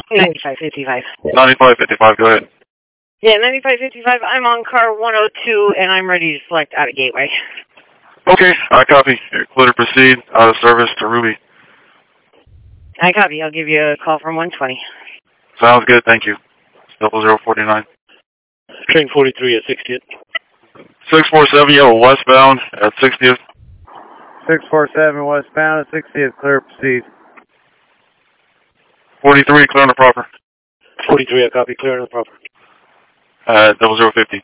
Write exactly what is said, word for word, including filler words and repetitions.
ninety-five fifty-five. ninety-five fifty-five, go ahead. Yeah, ninety-five fifty-five, I'm on car one oh two, and I'm ready to select out of Gateway. Okay, I copy. You're clear to proceed. Out of service to Ruby. I copy. I'll give you a call from one twenty. Sounds good, thank you. Double zero forty nine. Train forty-three at sixtieth. Six four seven, you have a westbound at sixtieth. Six four seven westbound at sixtieth, clear to proceed. Forty three, clear on the proper. Forty-three, I copy. Clear on the proper. Uh, double zero fifty.